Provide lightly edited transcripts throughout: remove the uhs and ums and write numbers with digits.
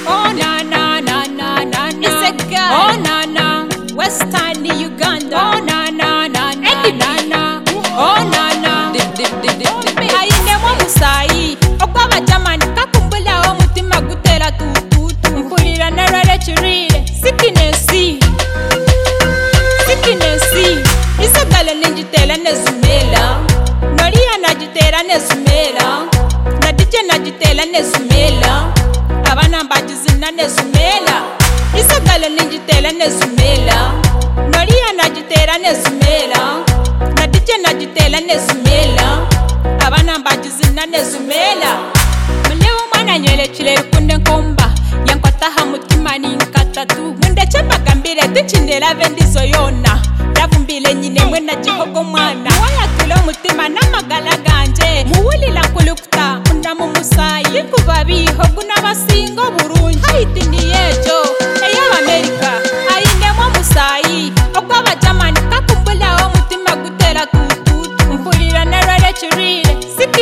Oh na na na na na na. It's a girl. Oh na na. Western Uganda. Oh na na na na na na. Oh na na. Aine mwa musayi okwaba jamani kakumbula omutima gutera tututu mpulira narare chirire sikinesi isagala ninjitera nezumela nolia najitera nezumela nadije najitera nezumela abana mbajizina nezumela isagala ninjitera nezumela nolia najitera nezumela nadije najitera nezumela abana mbajizina nezumela mlewo mwana nywele chile kunde nkomba yankwataha mutima ninkatatu mundeche mbagambire tichindela vendizo yona ndavumbile nyine mwena jihogo mwana wayatule mutima namagala ganje muwulila nkulukuta undamu musayi kubabiho gunabasingo burungi haiti niyejo ey'abamerika ayindemwa musayi okwaba jamani kakumbulaho mutima gutera tututu mpulira narare chirire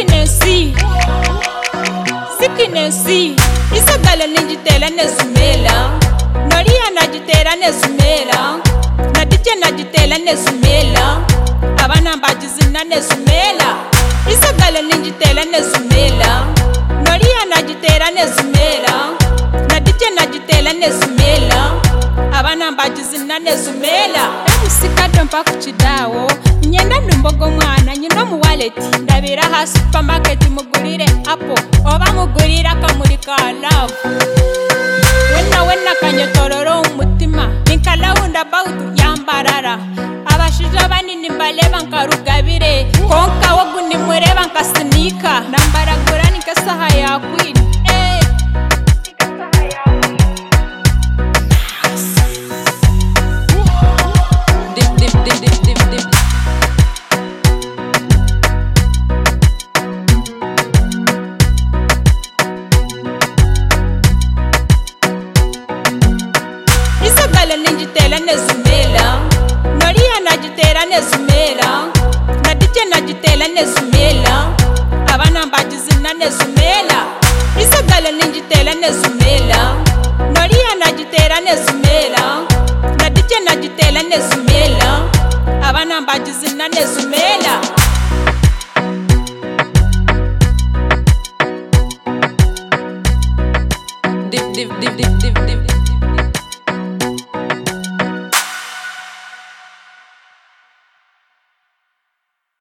sikinesi isagala ninjitera nezumela nolia najitera nezumela nadije najitera nezumela abana mbajizina nezumela isagala ninjitera nezumela nolia najitera nezumela nadije najitera nezumela abana mbajizina nezumela emusikado mpaka kuchidawo nyenda ndumbogo mwana nyino mu wallet ndabira ha supermarket mugurire apo oba mugurira kamurika love wena kanyotororo umutima ninkalawunda about yambarara abashija banini mbaleba nkarugabire konka woguni mureba nkasinika nambaragura nikasaha yakwini isagala ninjitera nezumela nolia najitera nezumela nadije najitera nezumela abana mbajizina nezumela isagala ninjitera nezumela nolia najitera nezumela nadije najitera nezumela abana mbajizina nezumela Dip